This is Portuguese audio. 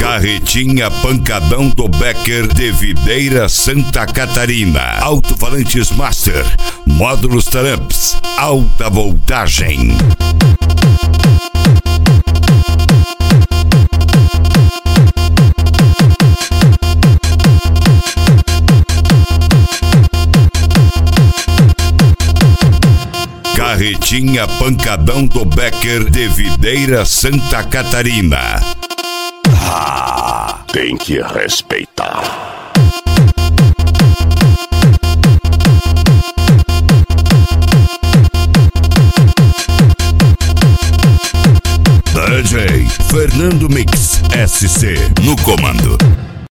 Carretinha Pancadão do Becker de Videira, Santa Catarina. Alto-falantes Master, módulos Taramps, alta voltagem. Carretinha Pancadão do Becker de Videira, Santa Catarina. Ah, tem que respeitar. DJ Fernando Mix SC no comando.